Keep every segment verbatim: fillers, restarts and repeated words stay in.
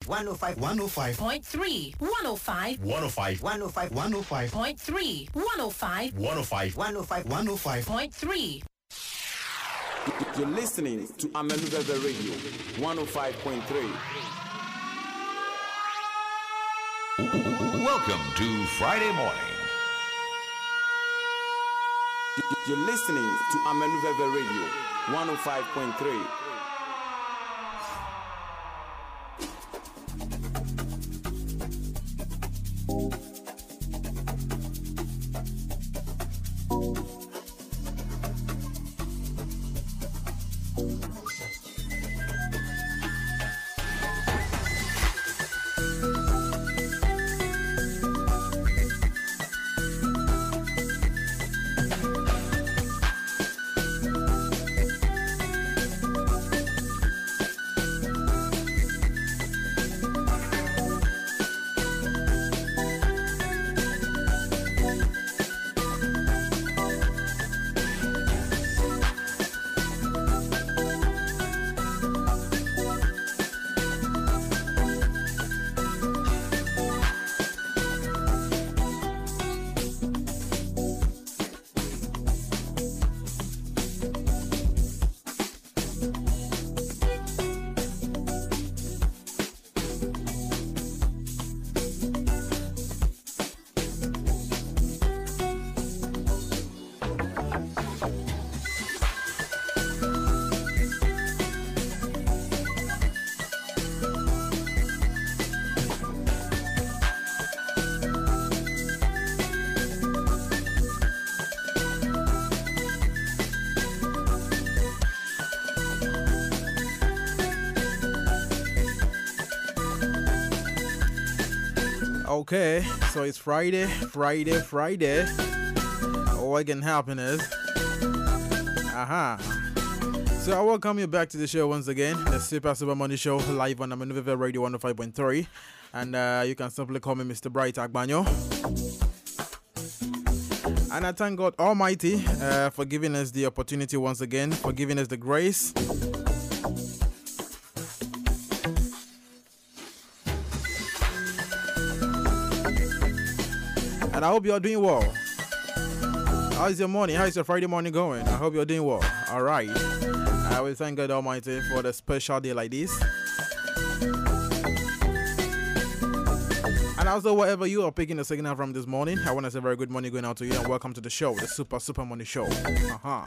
one oh five. one oh five point three. one oh five. one oh five. one oh five. one oh five. Point three. one oh five. one oh five. one oh five. one oh five. Point three. You're listening to Amenuveve Radio one oh five point three. Welcome to Friday morning. You're listening to Amenuveve Radio one oh five point three. Okay, so it's Friday, Friday, Friday. What can happen is, aha. Uh-huh. So I welcome you back to the show once again, the Super Super Money Show, live on Amenuveve Radio one oh five point three, and uh, you can simply call me Mister Bright Agbanyo. And I thank God Almighty uh, for giving us the opportunity once again, for giving us the grace. And I hope you're doing well. How's your morning? How's your Friday morning going? I hope you're doing well. All right. I will thank God Almighty for the special day like this. And also, wherever you are picking the signal from this morning, I want to say very good morning going out to you and welcome to the show, the Super Super Money Show. Uh-huh.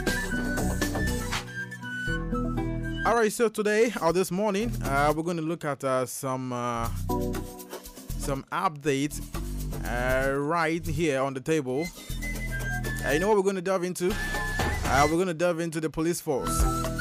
All right. So today or this morning, uh, we're going to look at uh, some uh, some updates. Uh, right here on the table. Uh, you know what we're going to delve into? Uh, we're going to delve into the police force.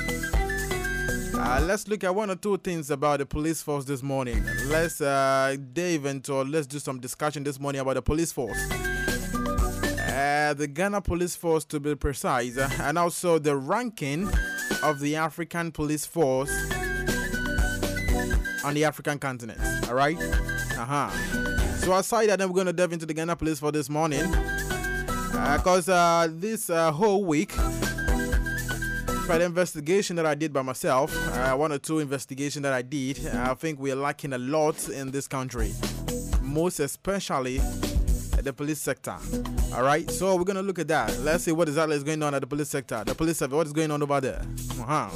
Uh, let's look at one or two things about the police force this morning. Let's uh, dive into, or let's do some discussion this morning about the police force. Uh, the Ghana police force, to be precise, uh, and also the ranking of the African police force on the African continent. All right? Uh-huh. So aside that, then we're going to delve into the Ghana police for this morning, because uh, uh, this uh, whole week, for the investigation that I did by myself, uh, one or two investigations that I did, I think we're lacking a lot in this country, most especially at the police sector. All right, so we're going to look at that. Let's see what exactly is going on at the police sector, the police service, what is going on over there. Uh-huh.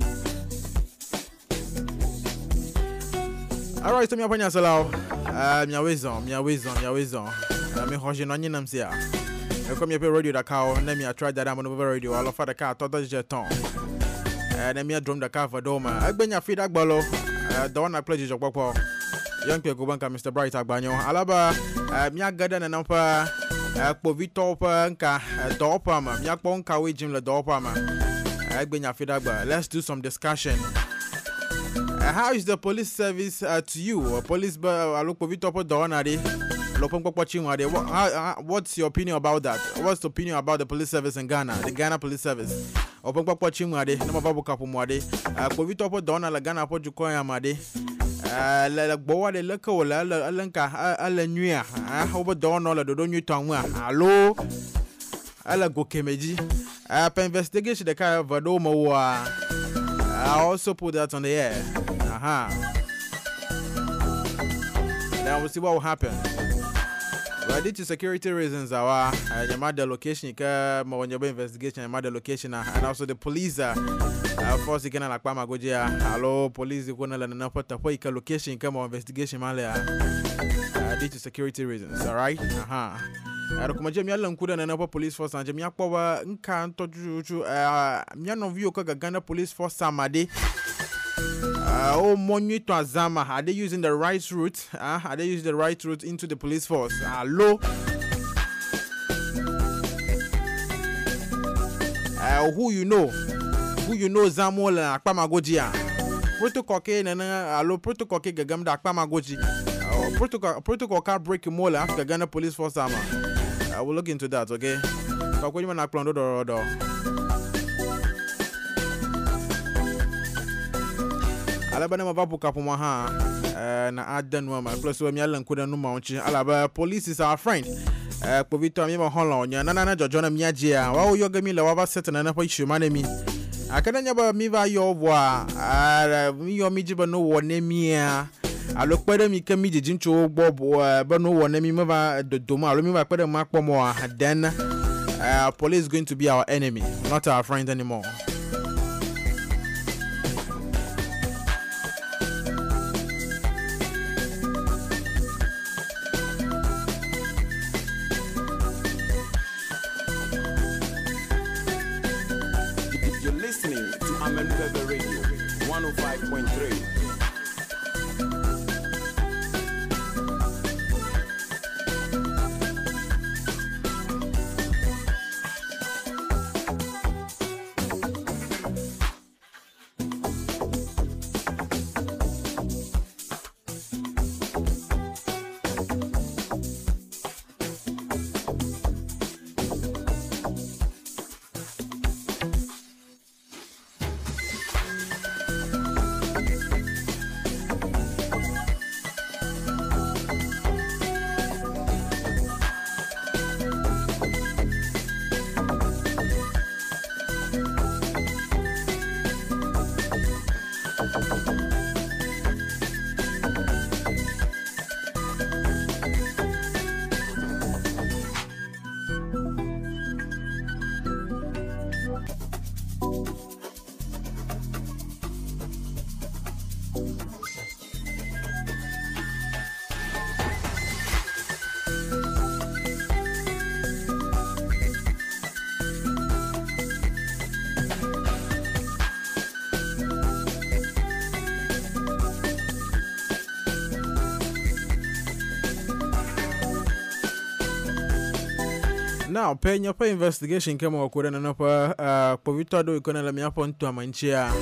All right, so me apanya salao. Uh, mi awezon, mi awezon, mi awezon. Uh, mi hoje no nyinam sia. Me come here radio da car, na me try that am on radio. All of the car to dodge jeton. Uh, na me drum the car for doma. Agbenya feed agbalo. Uh, the one I pledge jokpo. Young people banka Mister Bright Agbanyo. Alaba uh, mi agada na nampa uh, po Victor pa nka dopa ma. Mi akpo nka we jim le dopa ma. Agbenya feed agba. Let's do some discussion. Uh, how is the police service uh, to you? Uh, police, uh, what's your opinion about that? What's the opinion about the police service in Ghana, the Ghana police service? Uh, la boa de leko la alanka ala nuya ah obo don no la do nyu tanwa allo ala go kemeji uh per investigation the car vado mo I also put that on the air. Aha. Then we'll see what will happen. But due to security reasons, our uh, mother location, uh, when you investigation, mother location, uh, and also the police, uh, uh, force again like Pama Gojia, hello, police, you gonna learn enough to put location, come on investigation, Malia, uh, due to security reasons, all right? Uh huh. Uh, kuma jemi Allah nkuda na na police force and jemi akwa nka ntoju uh mya no view ka Ghana police force samade uh oh monyu to azama, are they using the right route? Uh, are they using the right route into the police force? Hello. Uh, who you know? Who you know Zamuel and Akpamagojia? Protocol ke na na hello protocol ke gagam da Akpamagoji. Uh, protocol protocol can break more after Ghana police force ama. I will look into that, okay? So when you knock on the door, door. Alabama mababu kapuma ha na adan wa ma plus we mi alan kuda no maunchi alaba police is our friend eh povito mi ma hola onya na na jojo na mi aje a wa yo gami le wa ba set na na fa issue ma na mi akana nya ba mi ba yo bo a mi yo mi jiba no wo na mi a alo pere mi ka mi jijin cho gbo bo ba no wo na mi ma ba dodo ma alo mi ba pere ma kpo mo a then uh, police is going to be our enemy, not our friend anymore. You're listening to Amenuveve Radio one oh five point three. Now, paying your pay investigation came out with an upper uh Povito do economy upon to a manchia.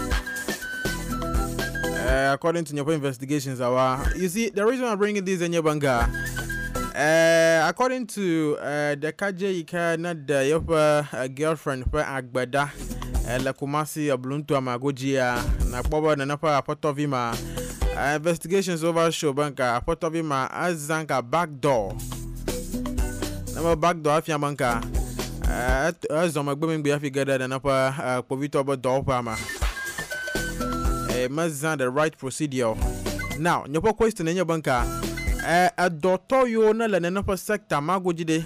According to your investigations, our you see the reason I'm bringing this in your banga. Uh, according to uh, the K J, not the your uh, girlfriend for Agbada, La Kumasi Obluntu Amagojia, Napoba Nanapa Apotovima. Uh, investigations over show banka Apotovima Azanka backdoor. Number backdoor afya banka. Uh, as on my women be figured and upper Povito about Dorpama. Must the right procedure. Now, no question in your banker. A doctor you know and upper sector Magojide.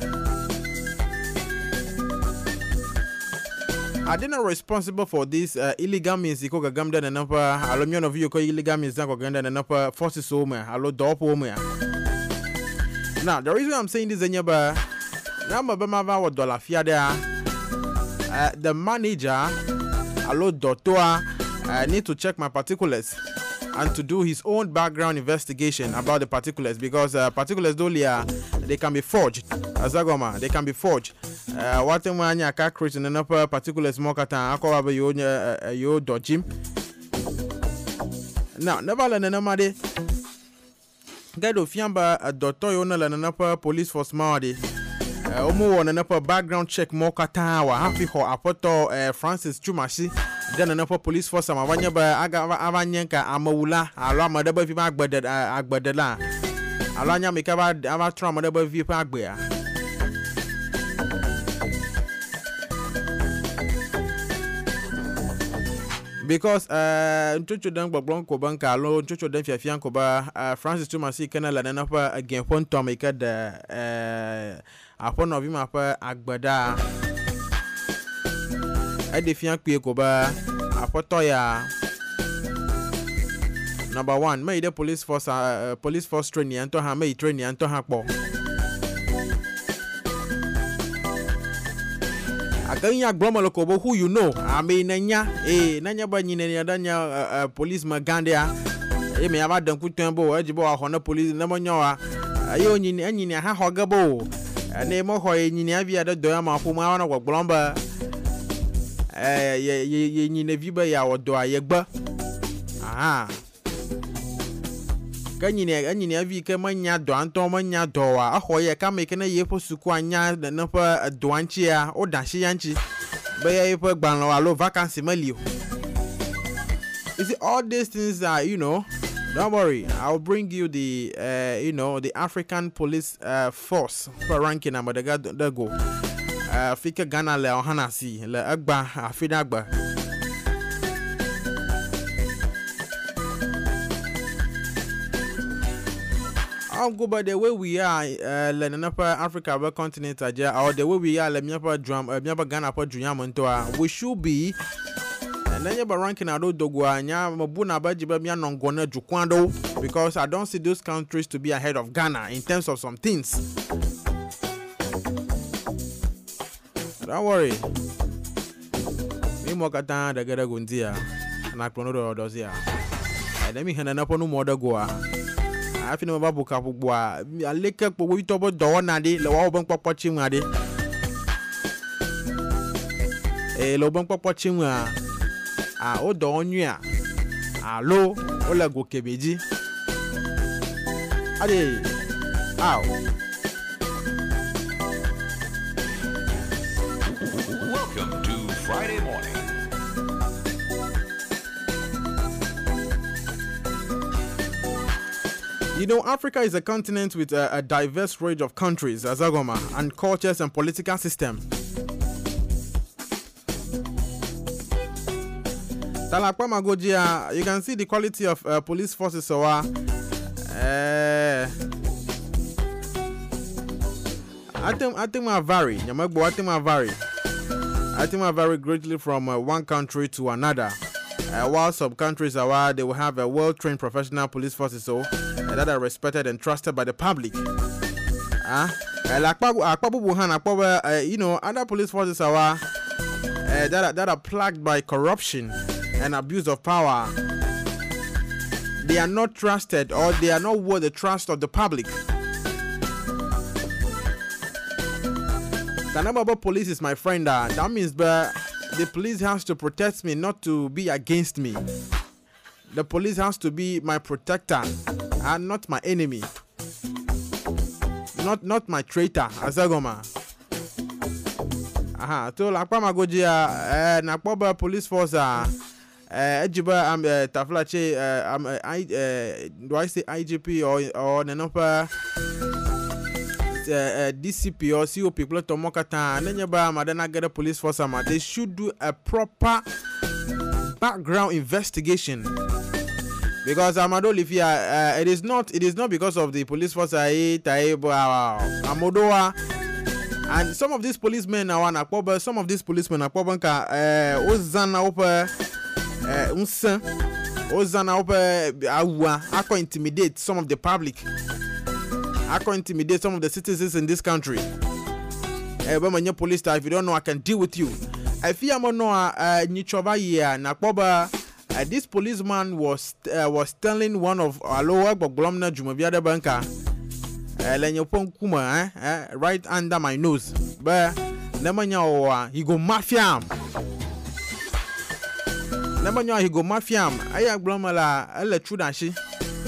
I didn't responsible for this uh, illegal means you could gam down and upper aluminum of you call illegal means and upper forces home. Hello, Dorp home. Now, the reason I'm saying this in your bar number Bama dollar fia there. The manager, hello, doctor. I need to check my particulars and to do his own background investigation about the particulars because uh, particulars dolia they can be forged. Azagoma, they can be forged. Uh, what am I can't create an upper particulars more katan akoba yo yo dojim. Now, never learn another get of yamba a doctor yona and upper police force mawdi. Omo on an upper background check more katan wa happy ho apoto Francis Chumashi. Then another police force sama wanya ba aga avanyenka amawula ala madaba fi agbede agbedela ala nya meka ba ava trauma madaba fi agbe a because uh nchocho dan gbogbon ko banka lo nchocho dan fiafian ko ba uh, Francis Tumasi kana la na pa again pon tom e ka da uh apon obi ma pa agbada e de fian kwe ko ba apoto ya number one may the police force uh, police force training anto ha may training anto ha po akanya gloma lokobo who you know I mean nanya eh nanya ba nyine ya danya uh, uh, police magandia e me aba dan kutembo ajibo a hona police na monyoa ayo nyine anyine ha hogabo na mo ho nyine avia da do ma fu ma na gboglomba eh ye ye nyine viba ya wodo ayegba aha kanyine anyine avi ke manya do anto manya do wa ahoye ka me ke na ye posuku anya na pa do anchi a o da shi yanchi be ye pa gban lo alo vacancy malio. You see, all these things are, you know, don't worry, I'll bring you the uh you know the African police uh force for ranking am the go uh fika Ghana le ohanasi le agba afida agba. I'll go by the way we are, uh, Lenapa Africa, our continent, or the way we are, Lemapa drum, Lemapa Ghana, Juyamantoa. We should be, and then you're ranking out Dogua, Mabuna, Bajibamia, Nongona, Jukwando, because I don't see those countries to be ahead of Ghana in terms of some things. Don't worry. Mimokata, the Gada Gundia, and I Clono Dozia. And let me hand an up on Modagoa. I feel about book up boy. I lick up we talk about door nadi, low bank papa chimadi. A low bank papa chimwa. Ah, oh, donya. Ah, low, ola go kebeji. Ade, ow. Welcome to Friday morning. You know, Africa is a continent with a, a diverse range of countries, Azagoma, and cultures and political system. Talakpamagojia, you can see the quality of uh, police forces. So, uh, uh, I think I think I vary. I think I vary. I think I vary greatly from uh, one country to another. Uh, while some countries are where they will have a well-trained professional police forces, so uh, that are respected and trusted by the public. Ah, uh, like uh, you know, other police forces are uh, that are, that are plagued by corruption and abuse of power. They are not trusted, or they are not worth the trust of the public. The number of police is my friend. Uh, that means, but. The police has to protect me, not to be against me. The police has to be my protector and not my enemy. Not not my traitor, Azagoma. Aha, so la kwa magojia na kwa police force ah ejiba am taflache am I do I say I G P or or nanopa Uh, uh, D C P or C O P to Mokata and then you buy Madana get a police force. They should do a proper background investigation, because Amado Lifia, uh, it is not it is not because of the police force Amodoa and some of these policemen are one Akpoba, some of these policemen are Pobanka uh Ozana Opa uh Unsa Ozana Opa Awa Ako intimidate some of the public. I can intimidate some of the citizens in this country. Eh, when my police star, if you don't know, I can deal with you. I fear no uh Nichoba here. Nakoba, this policeman was uh, was telling one of our lower Boglomna Jumaviada Banka, uh, Lenyopon Kuma, eh, right under my nose. But Nemanya, he go mafia. Nemanya, he go mafia. I have Blomala, I let you that she.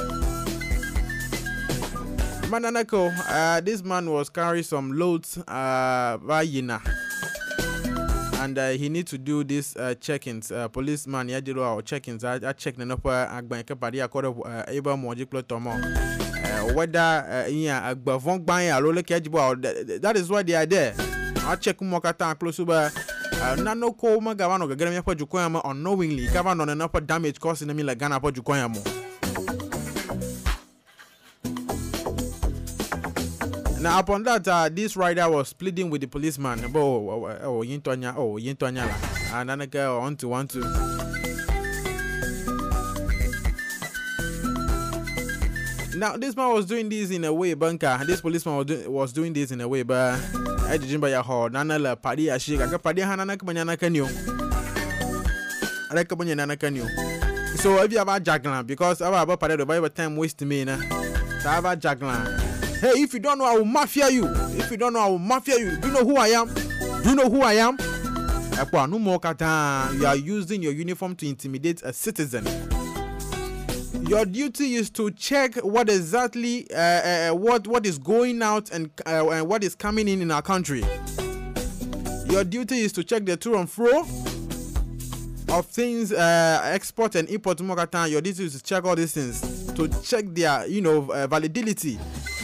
Mananako, uh, this man was carrying some loads uh, by Yina, and uh, he need to do this uh, check-ins. Uh, policeman, yeah, do our check-ins. I, I check the number. Agbanka padi akodo eba moji plotomo. Whether yeah, agbavong banya alole kiajibo. That is why they are there. I check umokata close uba. Nano ko ma gavano ga gana po jukoya mo unknowingly gavano na po damage causing me like Ghana po jukoya mo. Now upon that, uh, this rider was pleading with the policeman. Oh, oh, oh, yintonya, oh, yintonya la. And then go on to one to. Now this man was doing this in a way, bunker. This policeman was, do, was doing this in a way, but I didn't buy a hall. Nana la padi ashik. I got padi hanana kamanyana kanyo. I like kamanyana kanyo. So if you have a jaglan, because I have a padi the Bible time waste me na. So I have a jaglan. Hey, if you don't know, I will mafia you. If you don't know, I will mafia you. Do you know who I am? Do you know who I am? You are using your uniform to intimidate a citizen. Your duty is to check what exactly, uh, uh, what what is going out and uh, and what is coming in in our country. Your duty is to check the to and fro of things, uh, export and import. Your duty is to check all these things, to check their, you know, uh, validity.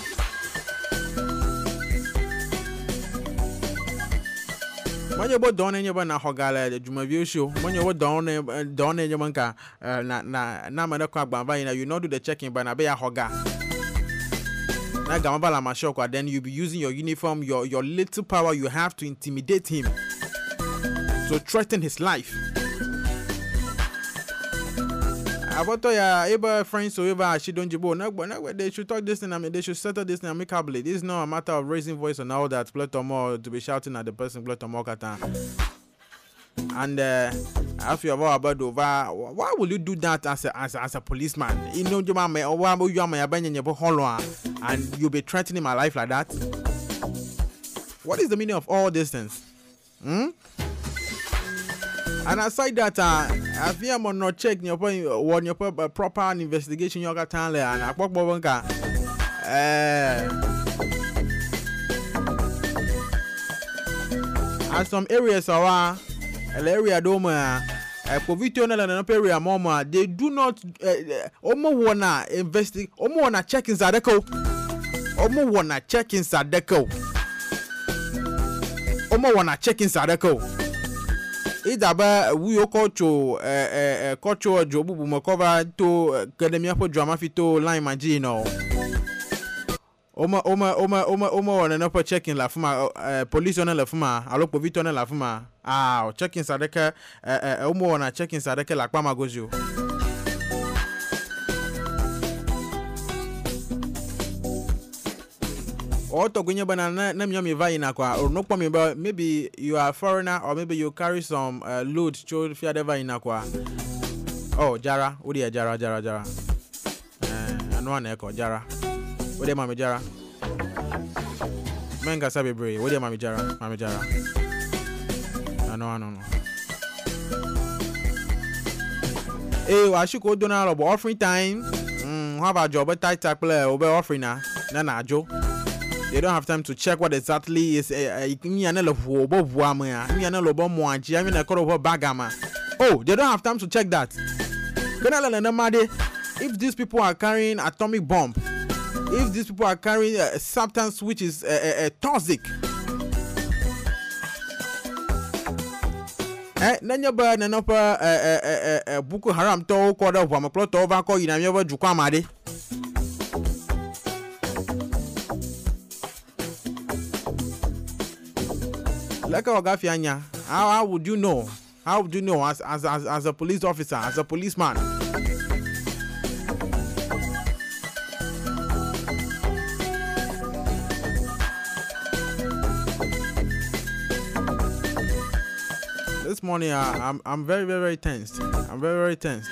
When you bought down in your banana hogala, the Jumavio show, when you were down down in your banka, na na na manaka bambina, you know do the checking by Nabea hoga. Na Gambala Mashokwa, then you'll be using your uniform, your your little power you have to intimidate him, to threaten his life. About your able friends or ever she don't jibo. No, they should talk this thing. I mean, they should settle this thing amicably. This is not a matter of raising voice and all that. Plato more to be shouting at the person. Plato more kata. And uh, after you have about over, why will you do that as a as a, as a policeman? You know, you may or why you are my abandon your hollow and you'll be threatening my life like that. What is the meaning of all these things? Hmm. And aside that, uh, I feel I'm not checking your point on your proper investigation. You got time there, and I walk over. And some areas are area doma, a provisional and an area mama. They do not. Omo wanna investigate. Omo wanna check inside the co. Omo wanna check inside the co. Omo wanna check inside the co. Idaba we okocho eh eh kocho jobu bumakova to academia for drama fito line magino. Oma oma oma oma oma wana na po checking la fuma police on la fuma alo povito on la fuma ah checking sadeka eh eh oma wana checking sadeka la kwa magojo. Or to go banana na myami vai na kwa or no me maybe you are a foreigner or maybe you carry some uh, load to fear the vai na kwa. Oh Jara, odi Jara Jara Jara. Eh anu ana eko Jara. Odi mami Jara. Menga sabe bre, odi mami Jara, mami Jara. Anu anu no. Eh wa shiko dona lo offering time. Mm how about job tight tap play obe offering na na na jo. They don't have time to check what exactly is a oh, they don't have time to check that. If these people are carrying atomic bomb, if these people are carrying a substance which is uh, uh, toxic, eh, nanya ba na no pa eh eh Boko Haram to ko da wa plot over ko ina me ba jukwa made. Like our Gafianya, how, how would you know? How would you know as, as as as a police officer, as a policeman? This morning, uh, I'm I'm very very very tensed. I'm very very tensed.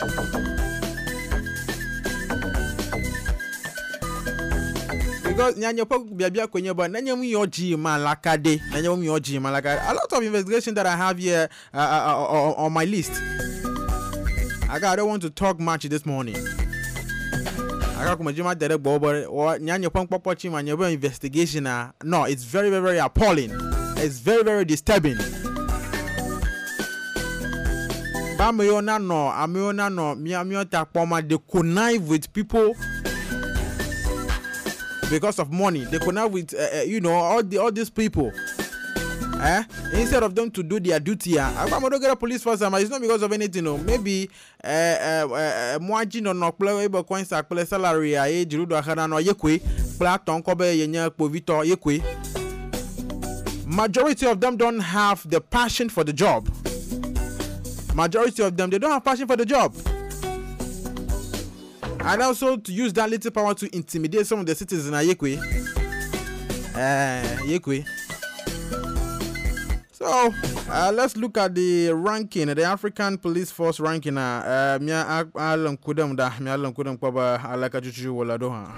Because nyanya po biabia kwenye ba nanya mu yoji malakade nanya mu yoji malakade. A lot of investigation that I have here uh, uh, uh, on my list. I got, I don't want to talk much this morning. I got kuma jima dere bobo or nyanya po popo chima nyebo investigation. Uh, no, it's very very very appalling. It's very very disturbing. Ba me yo na no, ame yo na no, mi ame yo ta poma they connive with people. Because of money, they connive with uh, uh, you know all the all these people. Eh? Instead of them to do their duty, I'm going to get a police force. It's not because of anything. No. Maybe Mwaji no no play able coins play salary. I Jirudo Hanano Yekwe, Platon Kobe Yenya Povito Yekwe. Majority of them don't have the passion for the job. Majority of them, they don't have passion for the job. And also to use that little power to intimidate some of the citizens in Yekwe. Uh, Yekwe. So uh, let's look at the ranking, the African Police Force ranking. Uh, Mia alam kudam da, mia alam kudam kwaba alaka chuchu wala doha.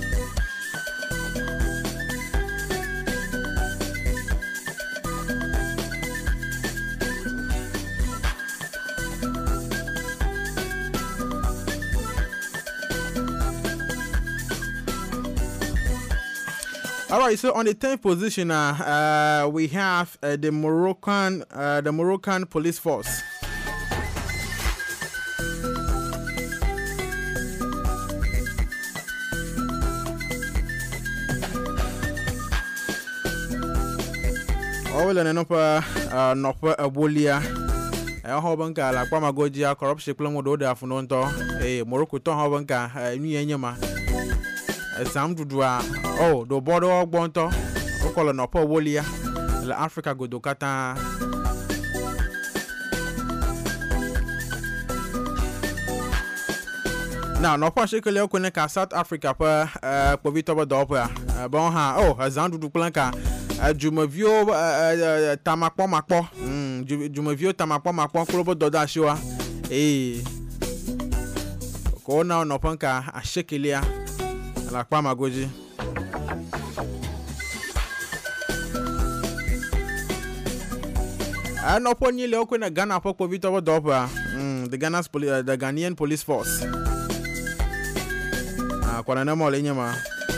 All right, so on the tenth position, uh, uh, we have uh, the Moroccan, uh, the Moroccan Police Force. Oh, le nopa, uh, nopa abolia. Eh, hobanka la kwa magoji corruption plan modo da funonto. Eh, Morocco to hobanka ni enyema. Sam to do oh the border of Bonto, call an upper Wolia, La Africa go do kata. Now, no particularly Okoneka South Africa per uh Povitoba Dopa, Bonha, oh, a Zandu to Planka, a Jumavio Tamakpo Makpo, Jumavio Tamakpo Makpo, Kurobo Dodashua, eh, go now no panka, a shekilia. La Kwama Goji. And upon you look when a Ghana Popo Vito Dopa, the Ghana's poli- uh, the Ghanaian police force. Ah, Kwananamo Lenyama.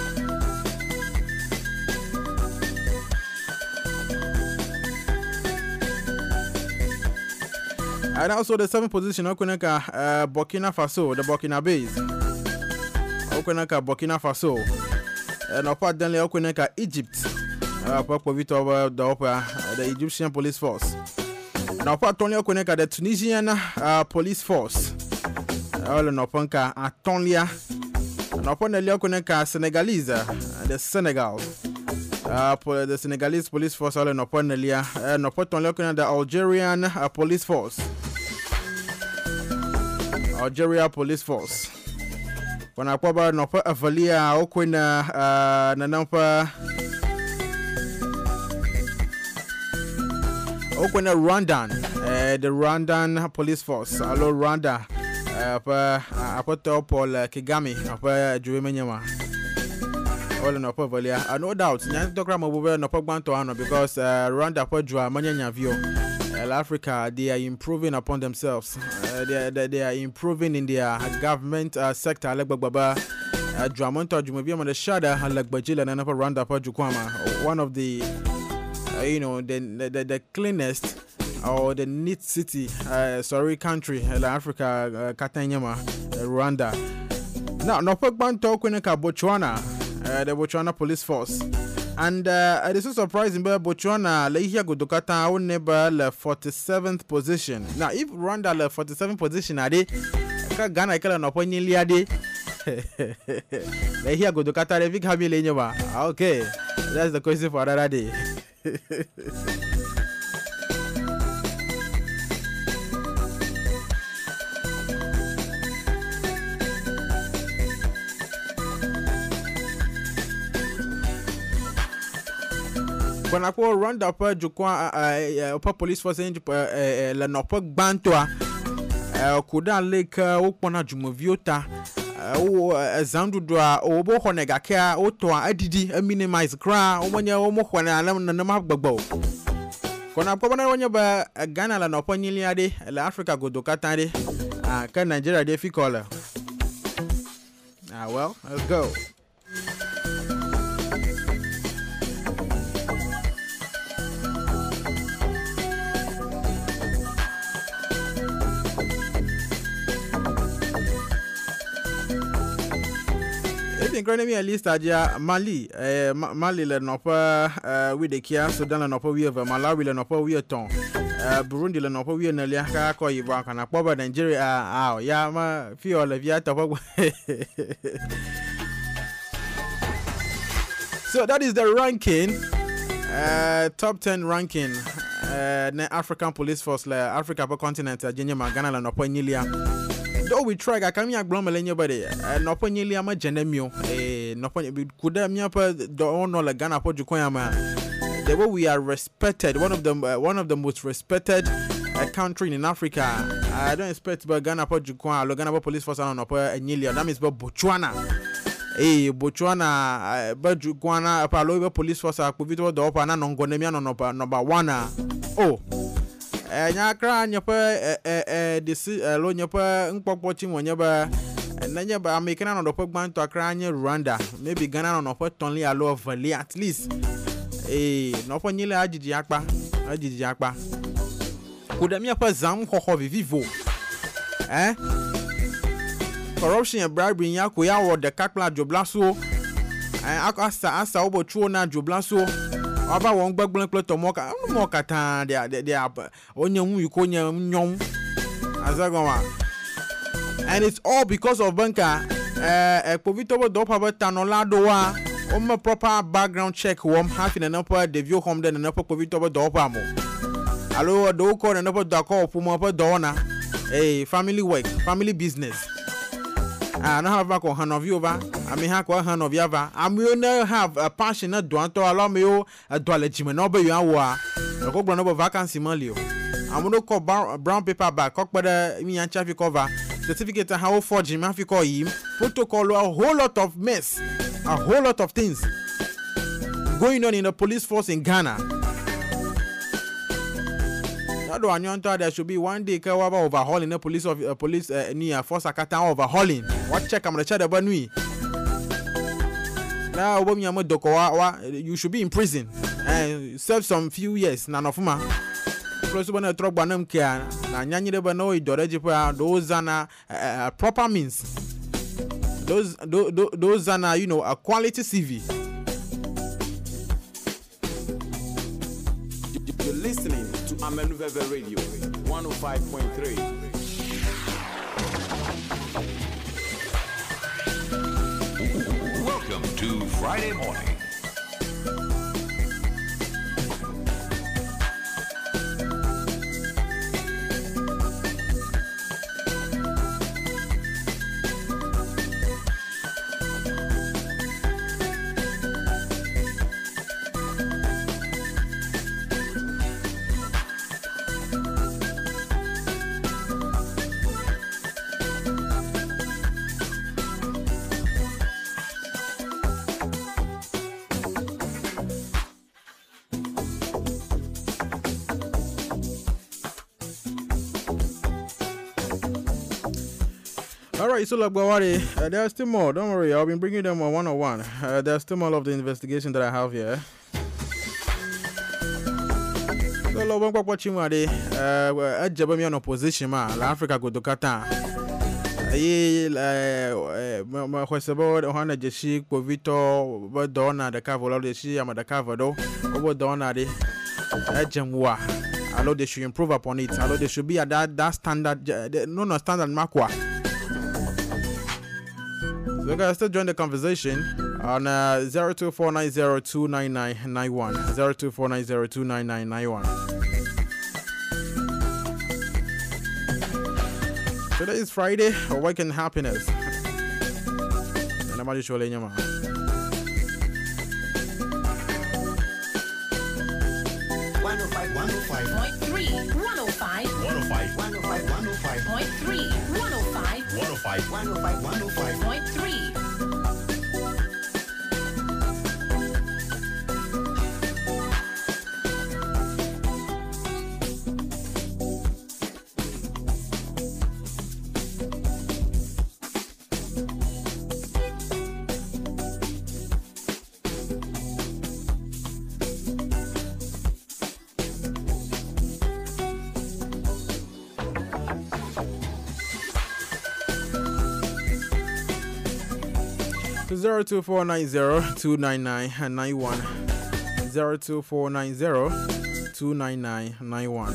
And also the seventh position, Okuneka uh, Burkina Faso, the Burkina Base. Okuneka Burkina Faso. And apart then Okuneka Egypt. Uh, the Egyptian police force. Now apart Tony Okuneka the Tunisian uh, police force. All in Opunka Atonia. And upon the Okuneka Senegalese, uh, the Senegal. Uh, the Senegalese police force all in upon the Lia. And upon Tony Okuneka the Algerian uh, police force. Algeria police force. When I pop out Nopa Avalia Okwena uh Nanampa Okwena Rwandan, uh, the Rwandan police force. Hello Rwanda. Uh Apoto Paul Kigami, Apa Juwemenyama. All in Nopa Avalia. Uh, no doubt, Nyan Dokra Mobile Nopa Bantoano because uh Rwanda Pojua Manyanya Vio. Africa, they are improving upon themselves. Uh, they, are, they, they are improving in their government uh, sector. Like Baba, Dramonto, Jumabia, the Shada, like Bajila, and Rwanda, Pajukwama. One of the, uh, you know, the, the the cleanest or the neat city, uh, sorry, country, like Africa, uh, Katanyama, uh, Rwanda. Now, Nopok Banto, Kweneka, Botswana, uh, the Botswana police force. And uh, it is so surprising, but Botswana, Leihia Godokata, our neighbor, left forty-seventh position. Now, if Rwanda left forty-seventh position, are they? Ghana, Kala, no point nearly a day. Leihia Godokata, the big happy lenyama. Okay, that's the question for another day. When I call Rwanda per Jukwa, uh, police force, uh, la Nopok Bantoa, Kuda Lake, Opona Jumoviota, Zandudra, Obo Honegaka, Otoa, Adidi, a minimize cra, when you're almost when I am the map babo. When I come on your Ghana and Oponiade, Africa go to Katari, uh, can Nigeria defi caller. Ah, well, let's go. Maybe incredible at least aja Mali, eh Mali le nopa eh we de kia Sudan le nopa we over Malawi le nopa we ton. Eh Burundi le nopa we na lia ka ko yiba kana poba Nigeria ah ya ma fi ole via topa. So that is the ranking. Uh, top ten ranking. Uh, the African Police Force, la Africa per continent, Jenya Magana, la Nopo Nilia. Though we try, I can't make blame anybody. Nopo Nilia, my Genemio. Eh, Nopo could have me up the honor la Ghana for Jukoyama. The way we are respected, one of them, uh, one of the most respected uh, country in Africa. I don't expect but Ghana for Jukoyama, Ghana Police Force, and Nopo Nilia. That means Botswana. Eh, Botswana, Bajuana, Palo Police Force, Akuvito, the Opana, Nongonemia, number one. Oh, and Yakra, Yapa, eh, this alone, Yapa, Unpoaching when you're and then you're making on the Pogman to Akranya, Rwanda, maybe Ghana on a pot only a low of Valley at least. Eh, no for nearly Ajijakpa, Ajijakpa. Could I me up a Zam Hohovi Vivo? Eh? Corruption and bribery ya kuya wo de kakla joblaso eh asa asa obo chuo na joblaso aba won gbagblon pleto moka mo katan de de onyamu yikonya nyom azagonwa. And it's all because of banker eh povito do pa tanolado wa o me proper background check wom half in an upper the view home then an upper povito do pa mo allo do ko na upper do ko fu pa do na eh family work family business. I don't have a hand of you over. I mean, have a hand of Yava. I will now have a passionate do to allow me a duality. No, but you are a go run over vacancy malio. I'm going to call brown paper back, cock by me and traffic cover, certificate and how for Jim Mafi call him, protocol, a whole lot of mess, a whole lot of things going on in the police force in Ghana. Do I know there should be one day Kawaba overhauling the police of uh, police uh, near Force Akata overhauling. What check I'm the chat about me. Now when you you should be in prison and serve some few years. None of ma. Plus when I talk about them care, na nyanyi de bano idoreji those are uh, proper means. Those those those are you know a quality C V. You're listening to Amenuveve Radio one oh five point three. Welcome to Friday Morning. Alright, so like Bawari, uh, there's still more. Don't worry, I'll be bringing them on one on one. Uh, there's still more of the investigation that I have here. So, love one watching what they uh, Jabami on opposition, man. Africa go to Qatar. Ye, uh, my horse about Hana Jeshik, Povito, Donna, the Cavolo, the Shi, I'm at the Cavado, over Donna, the Jamwa. I know they should improve upon it. I know they should be at that, that standard, no, no standard Makwa. So you guys still join the conversation on uh, zero two four nine zero two nine nine nine one. zero two four nine zero two nine nine nine one. Today is Friday, Awaken Happiness. And I'm just showing you, man. one oh five, one oh five Point three, one oh five, one oh five, one oh five, one oh five point three, one oh five, one oh five, one oh five, one oh five point three. zero two four nine zero two nine nine nine one zero two four nine zero two nine nine nine one.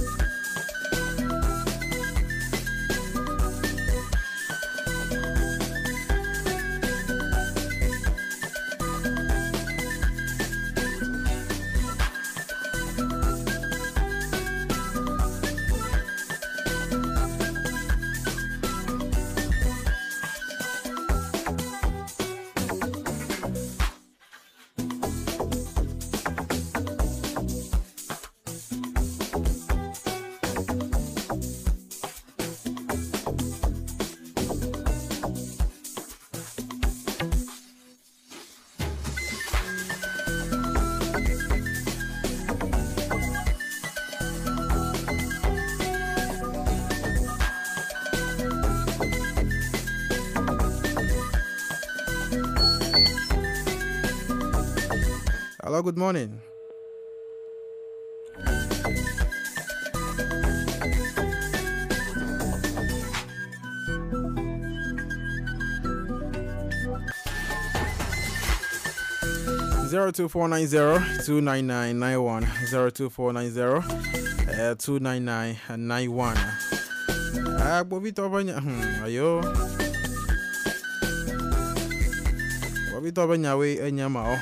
Hello, good morning. Zero two four nine zero two nine nine nine one zero two four nine zero two nine nine nine one. Ah, Bobito Banya, hmm, ayo. Bobito Banya we enyama.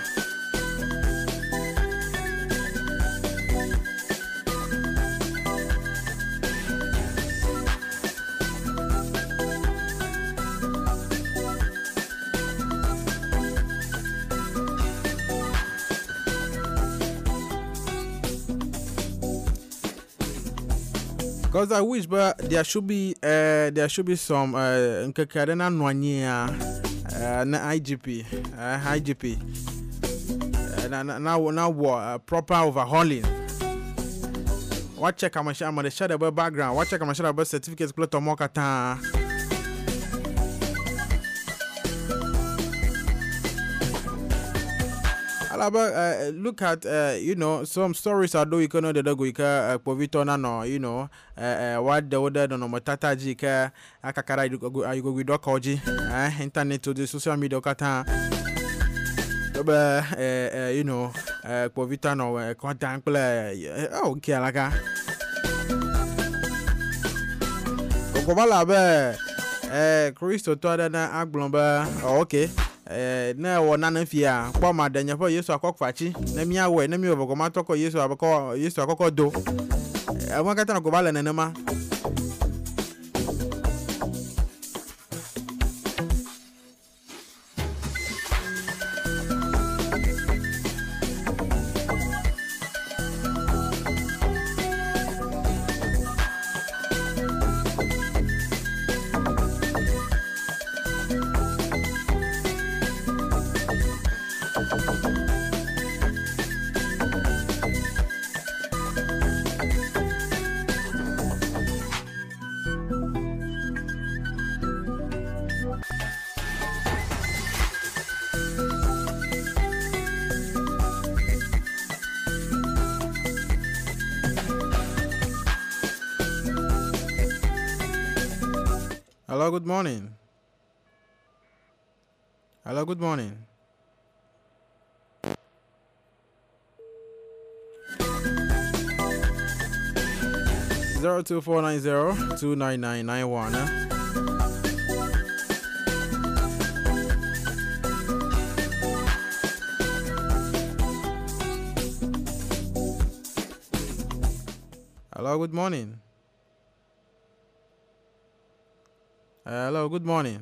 Because I wish, but there should be uh, there should be some uh nkekadena nwanyia uh na I G P uh, I G P uh, na na now now uh, proper overhauling. What check am share am the share the background. What check am share about certificates plot to mokata. About, uh, look at uh, you know, some stories are do you know the dog we can povito na no, you know, uh, what the order no matata jika akakara you go with dokoji uh, internet to the social media kata uh, you know, uh, povito no uh, contact play oh okay alaka kokobala be eh Kristo to na agblomba okay. Eh na wo na nfia kpo ma danya fo Yesu akokfachi na mi awe na mi obogoma toko Yesu abako Yesu akoko do e won kata na go bale na ma. Hello, good morning. Hello, good morning. Zero two four nine zero two nine nine nine one. Hello, good morning. Hello, good morning.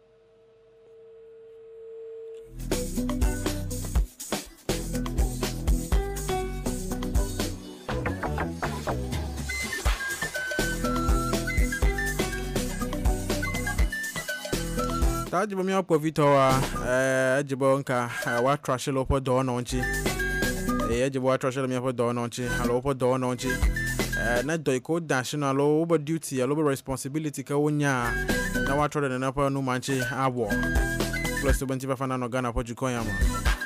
Tajibo mi opo Vitowa eh jibo nka wa trash lopo do no nchi. Eh jibo wa trash mi opo do no nchi, alo opo do no nchi. Eh na do iko national over duty, alo responsibility ka wonya. Na wa tro de na pa no manchi abo. Plus twenty-five na no Ghana po jikonya mo.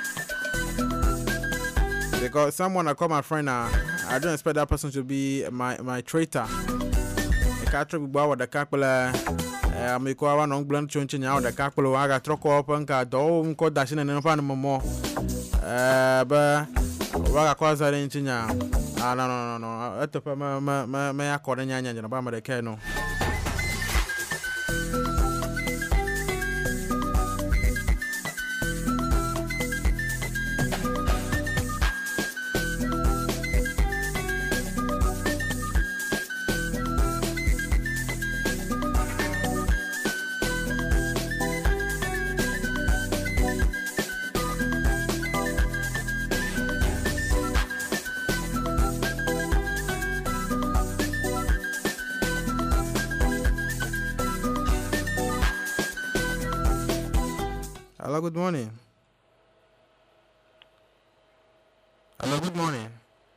Because someone I call my friend uh, I don't expect that person to be my my traitor. I can't try to buy the couple eh me ko awa no gblan chonche nya oda ka kpolo aga troko panka do nko dashi na no pa no mo eh ba waga ko zare nchinya ah no no no etopa ma ma ma ya ko nya nya nya ba ma de ke no. Hello, good morning. Hello, good morning.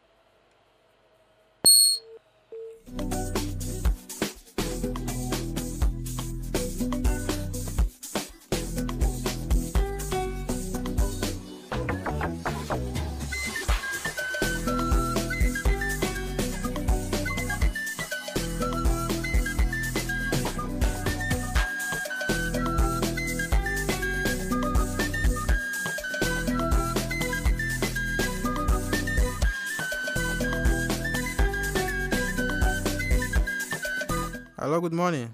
Hello, good morning.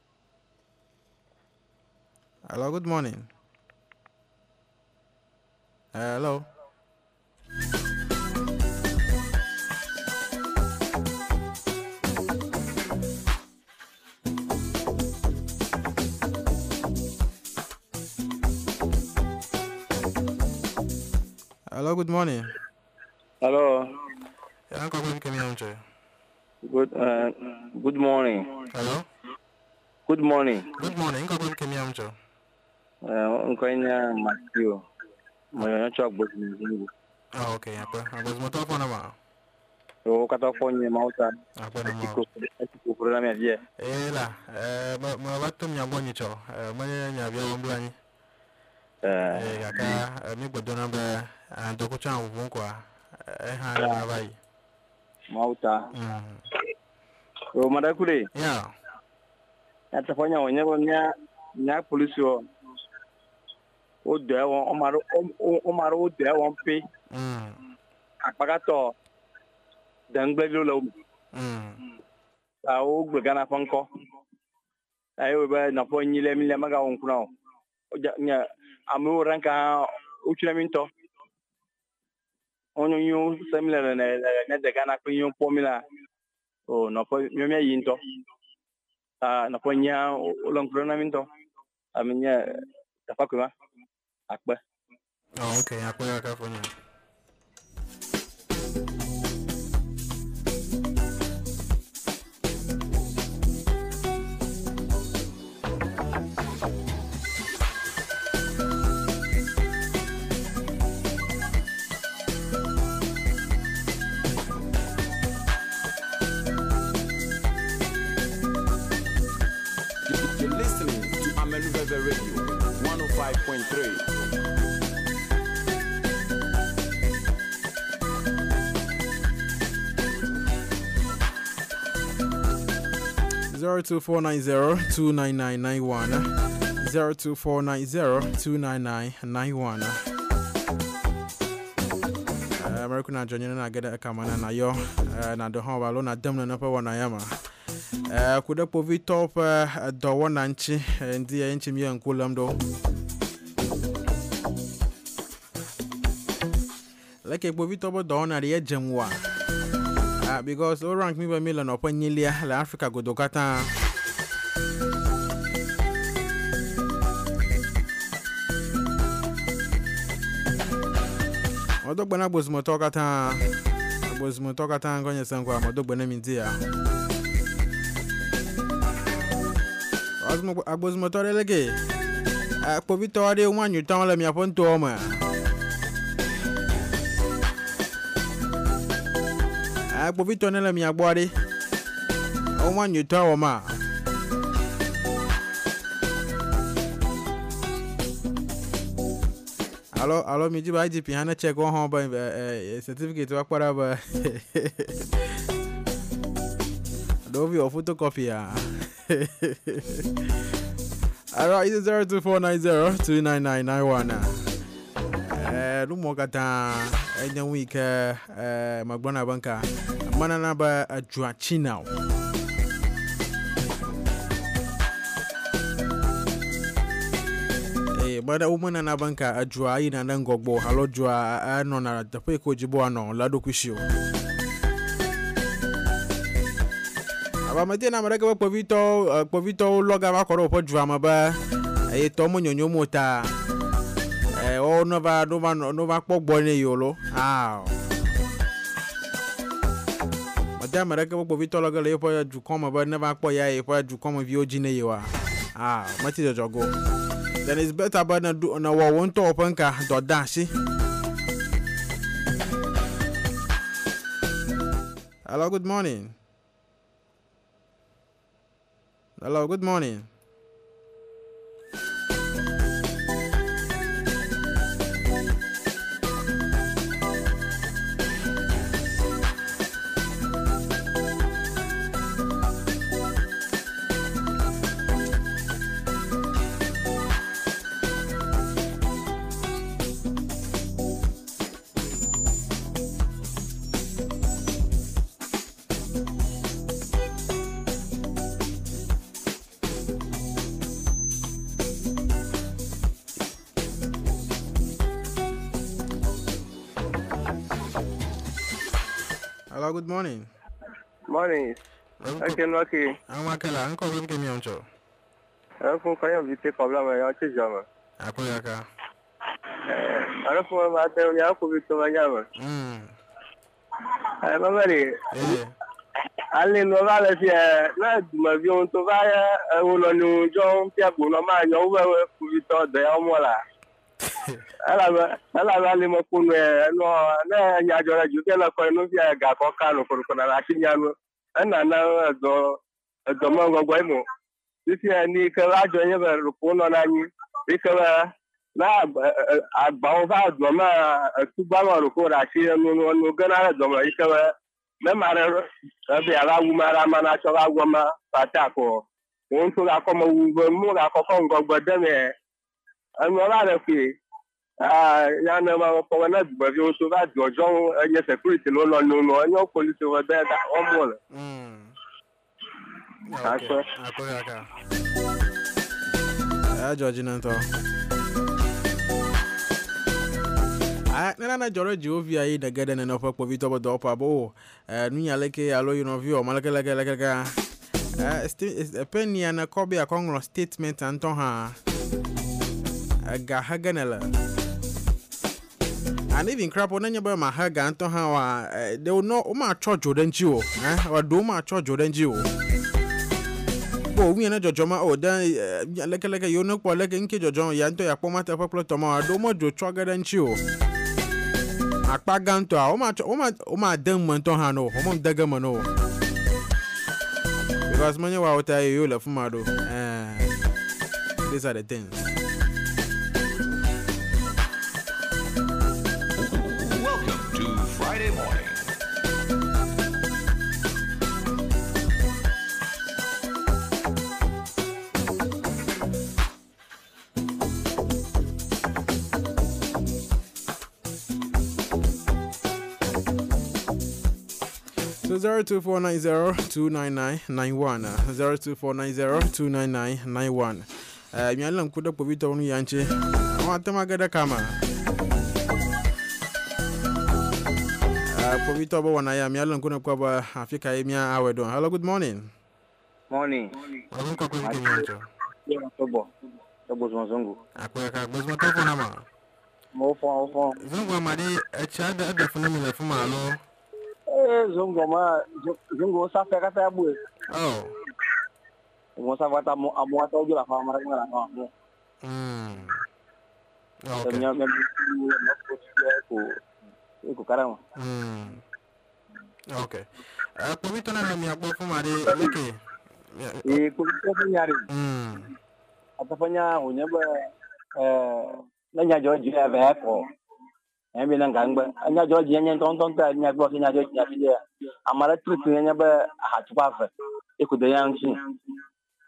Hello, good morning. Hello. Hello, good morning. Hello. Yeah, Uncle, good morning. Good uh, good morning. Hello. Good morning. Good morning. Uncle, good morning. Uh, Uncle Matthew. My chok bos ni. Ah, okay. Apa? Apa semua telefon nama? O kata phone ni mau ta. Apa nama? Ko program ya. Eh lah. Eh, ma ma waktu ni abang ni cho. Eh, mana ni abang ambil ni. Eh, kaka, mi bodona ba andoko chan ubon kwa. Eh, ha na bai. Mauta. Mm. O mada kule. Yeah. Atafanya onye nya nya police o. O de o maro o maro o de o pe. Mm. Apagato. Dangbelo lo. Mm. Ta o gbega na fanko. Ayo ba na fo nyile mi le maga on kuna o. O nya amu ranka o chira minto. Onyo yo similar na na de kana ko yo pomila o no po yo me yinto ah na po nya o long pronamento aminya tafakuma akba. Oh, okay. Aku ya ka phone. You're listening to Ameluveve Radio one oh five point three. Zero two four nine zero two nine nine nine one. Zero two four nine zero two nine nine nine one. American Nigeria na get a kamana na yo na do ho balo na dem na pa wana yama. Eh kuda povi top do wona nchi ndi ya nchi mi yankulam do. Like povi top do na ye jemwa. Ah because o rank mi ba million opa nyilia la Africa go dokata. Odogba na gbozimo tokata. Gbozimo tokata ngonye sankwa modogba na mintia. Azmo agbozimo torelege. Ah po vitore wanyu tan la mi aponto oma. Ah po vitone la mi agbore. O wanyu tan oma. Alo, alo, mi jiba I G P hana check one home by certificate wa kwara ba. Do vi o photocopy ya. All right, it's zero two four nine zero two nine nine nine one. Eh, lumo kata enya week eh magbona banka. Mana na ba adwachi now. Eh, bada umana na banka adwa ina na ngogbo halo dwa ano na tape ko jibo ano lado kushio. Abamate na maraka povito povito loga ba koro po dwa maba e to mo nyonyo mota. Eh, oh no va no va no va pogbo ni yolo. Ah. Madame maraka po vito loga le po ju koma ba never po ya e po ju koma vi oji ne yewa. Ah, mati jogo. Then it's better but na do na wa won to open ka do dashi. Hello, good morning. Hello, good morning. Hello, good morning. Morning. Okay, okay. I'm Makala. I'm calling from Yoncho. I'm from Kaya Vite Problem. I want to jam. Akoyaka. I'm from Mateo Yaku Victoria. Hmm. I'm very. Eh. Ali Novales here. Not my view to Vaya. I will know John Piabu. No man, you will Victor de Amola. Ala ala ali mokunu no na nya jora jukela ko no via ga ko kanu ko ko na akinya no na na do do mo ngwa mo sisi ani ka la jo nye ba ko no na nyi ikala na agba o ba do ma tu ba ro ko ra shi no no no gana do ma ikala na mara bi ala wu mara mana cho ga gwa ma pata ko won to la ko mo wu mo la ko ko ngwa de me anu ala re fi ah ya na ma ko na gba bi o to ba jojo enye security lo lo no no enye police over there that omo le Mm. Akọ. Akoyaka. Ah, George Nanto. Ah, na na George Ovi ayi da gada na no pa povito bo do pa bo. Eh, nunya leke alo you know view maleke leke leke ka. Eh, sti penny na kobe akongro statement anton ha. Aga haganela. And even crap on any ma haga anton ha they will know ma church Jordan Jiwo. Eh, or do ma church Jordan Jiwo. Bo we na jojoma o dan leke leke you know po leke nke jojon ya nto ya poma te poplo tomo do mo jo chwa gadan Jiwo. Akpa ganto a o ma o ma o ma dan mo anton ha no o mo daga mo no. Because money wa ota you le fuma do. Eh, these are the things. Welcome to Friday morning. So zero two four nine zero two nine nine nine one zero two four nine zero two nine nine nine one. Uh, mi alam kuda povito onu yanche. Wa tema gada kama. Uh, povito bo wana ya mi alam kuna kwa ba Afrika ye mi awedo. Hello, good morning. Morning. Wa ko ko ki yancho. Yeah, tobo. Tobo zongo. Akoya ka gbo mo to fona ma. Mo fo fo. Zongo ma de e cha da da fona mi le fuma lo. Eh, zongo ma zongo sa fe ka ta bu. Oh. Mo sa vata mo amo ata ojo la fa mara ngala mo. Mm. Okay. Okay. Nya nya no ko ko ko karama. Mm. Okay. Uh, povito na mi agbo fuma de leke. E ko ko nyari. Mm. Atafanya unyaba eh na nya George ya ba ko. Emi na ngangba anya George nya ton ton ta nya gbo nya George nya bi ya. Amara trick nya ba ha tupa fa. E ko de yan chi.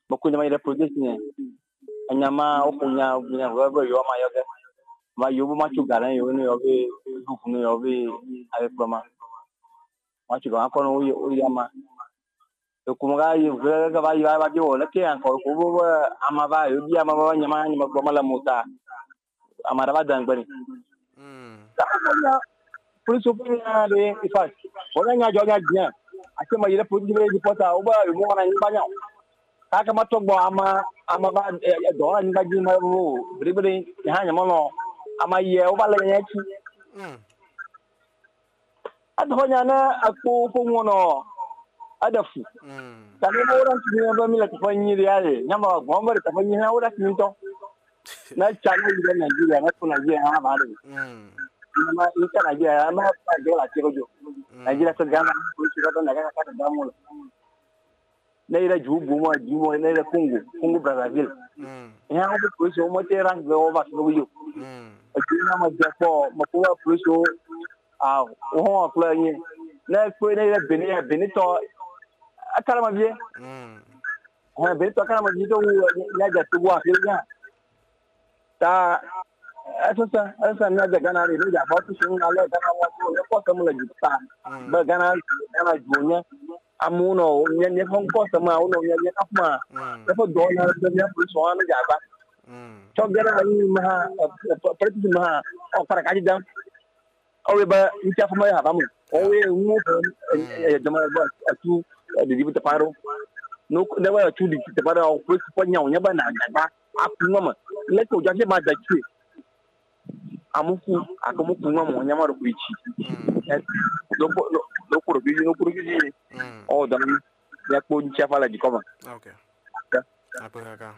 Makunya mai reproduce ni. Anyama okunya bunya whatever you ma yoga. Ma yobu ma chugara yo ni yobe dufu ni yobe ale ploma. Ma chugara ko no uyama. To kumaga yu ga ba yu ba bi wala ke an ko ko ama ba yu bi ama ba nyama ni ma ploma la muta. Amara ba dan bari. Mm. Police opening de ifas. Wala nya joga dia. Ake ma yire police be report a oba yu mo na ni ba nya. Kaka matogbo ama ama ba do ani ba ji ma ro bribre ha nya mo no ama ye o ba la nya chi mm ad ho nya na aku ko mo no adafu mm tani mo ran ti ba mi la ko nyi ya le nya ma go mo ta nyi na o da tin to na cha na ni Nigeria na ko Nigeria ha ba le mm ma ni ka Nigeria ma pa de la ti ko jo Nigeria to gana ko ti ko na ga ka da mo Naira jubu mo jumo naira Congo Congo Brazzaville mm ya ko police o mo te rang be over so yo mm akina ma japo ma ko police o ah o ho akla yin na ko naira Benin Benito akara ma bien mm ha Benito akara ma jito ya ja tu wa ya ta asa asa na ja gana ri ja ba tu shin ala gana wa ko ko ta mu la jita ba gana gana junya amuno nya nya không có sama uno nya nya afma dafa dona da nya police wa na jaba mm to gara ni ma parti ma o para kaji dan o ba ntia fama ya ba mu o we mu e jama ba atu de di ta paro no da wa tu di ta paro o police ko nya nya ba na ba apu ngama le ko ja ke ma da ki amuku akamuku ngama nya ma ro kuichi loko loko ro bi no kuru gi oh dan ya ko ntia fala di koma okay apa kaka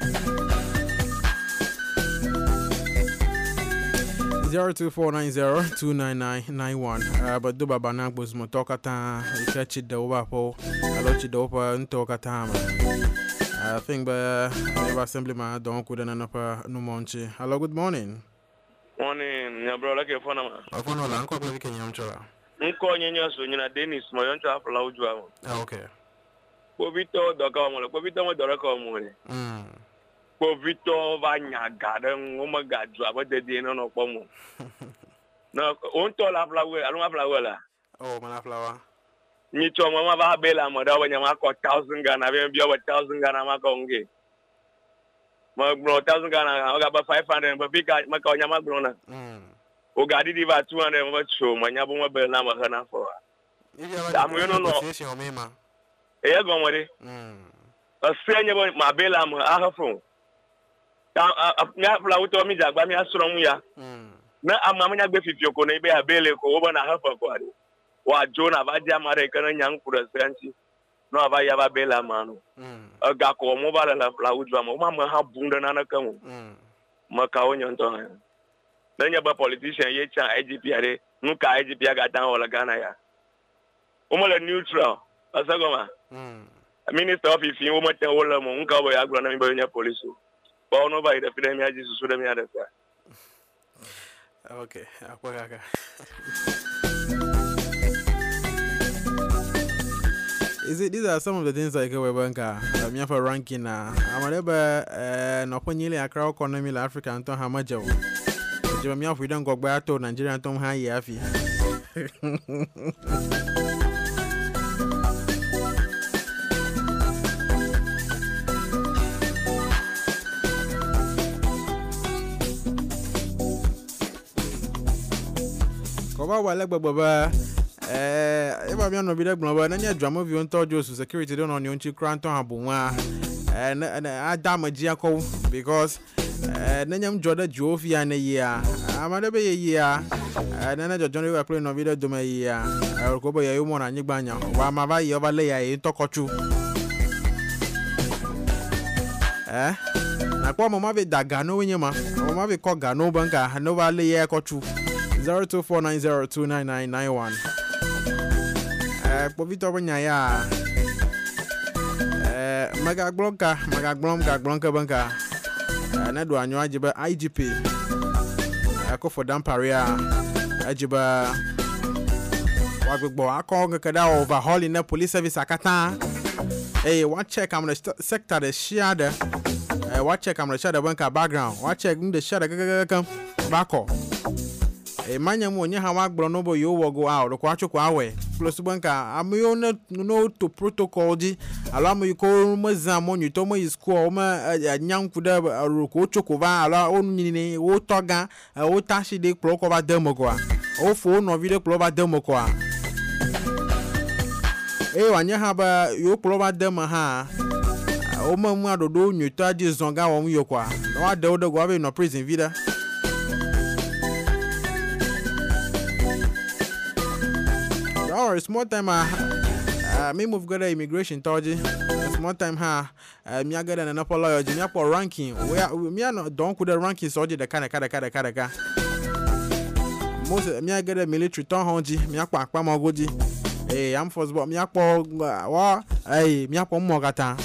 zero two four nine zero two nine nine nine one uh but do baba na gbos mo tokata ikechi de oba po alochi de opa ntokata ma I think ba uh, assemblyman don ku de na pa no monchi. Hello, good morning. Morning, ya bro, like phone ma. Phone la nko kwa wiki nyam chola. Nko nyenya so nyina Dennis mo yoncho afla ujwa mo. Ah okay. Ko bito doka mo le, ko bito mo dora ko mo le. Mm. Ko bito va nyaga de ngoma gadwa ba de de no no ko mo. Na on to la afla we, alu afla we la. Oh, man afla wa. Ni cho mama ba bela mo da wa nyama ko one thousand Ghana, be bi over one thousand Ghana ma ko nge. Ma bro one thousand Ghana, o ga ba five hundred, ba bi ka ma ko nyama bro na. Mm. O ga di di ba two hundred ma cho ma nya bo ma bela ma kana for. Da mo no no. E ya go mo de. Mm. O se nya bo ma bela mo a ha fo. Ta nya fla wo to mi jagba mi asoro mu ya. Mm. Na amama nya gbe fifio ko na ibe ya bele ko wo ba na ha fa ko ari. Wa Jona ba dia mare kana nyang kura santi no aba ya ba bela manu mm aga ko mo ba la la ujwa mo ma ha bunda na na kan mm ma ka onyo nto ha na nya ba politician ye cha I G P are nu ka I G P aga tan wala Ghana ya o mo le neutral asago ma mm minister of ifin o mo tan wala mo nka bo ya agro na mi ba nya police ba no ba ida fide mi aji susu de mi ada sa. Okay, akwa kaka. Is it these are some of the things like we banka me for ranking na amareba eh no ponyele akra economy la Africa anton ha majawo je me afu don gogba ato Nigeria anton ha ye afi ko ba wala gbagba eh eba mi no bi de gbon ba na nya dwamo vi on tojo security don on yonchi kranton abunwa eh na adam gia ko because eh na nyam joda jofia na yia amade be yia eh na na jojo we play no video do ma yia eh ko bo ye mo na nyigba nya wa ma ba ye ba le ya e tokochu eh na kwa mo ma be daga no nyema mo ma be ko ga no banka no ba le ye kochu zero two four nine zero two nine nine nine one. Eh, povito banya ya. Eh, maga blonka, maga blonka, blonka banka. Eh, na do anyo ajiba I G P. Eh, ko for damparia. Ajiba wagbegbo akon kada overhaul in the police service akata. Hey, what check I'm the sector the share the uh, what check I'm the share the bank background. What check the share the come back up. Hey, manya mo nya ha gbro no bo yo go out the kwacho kwa we. Plus bank am yo no to protocol di. Ala mo ko mo zamo ni to mo is ko ma nyam kuda ro ko choko va ala onu ni wo toga wo tashi de pro ko va demo ko. O fo no video pro va demo ko. Eh wanya haba yo ploba dem ha o ma mu adodo nyuta di zonga wo mu yokwa wa de odo go be no prison vida or small time ah me move go immigration toji small time ha me aga na na polo yo me akpo ranking we me no don ku the ranking so je the kana kada kada kada ka most me aga the military ton honji me akpo akpa magoji. Hey, I'm first but me akpo wa hey me akpo mogata.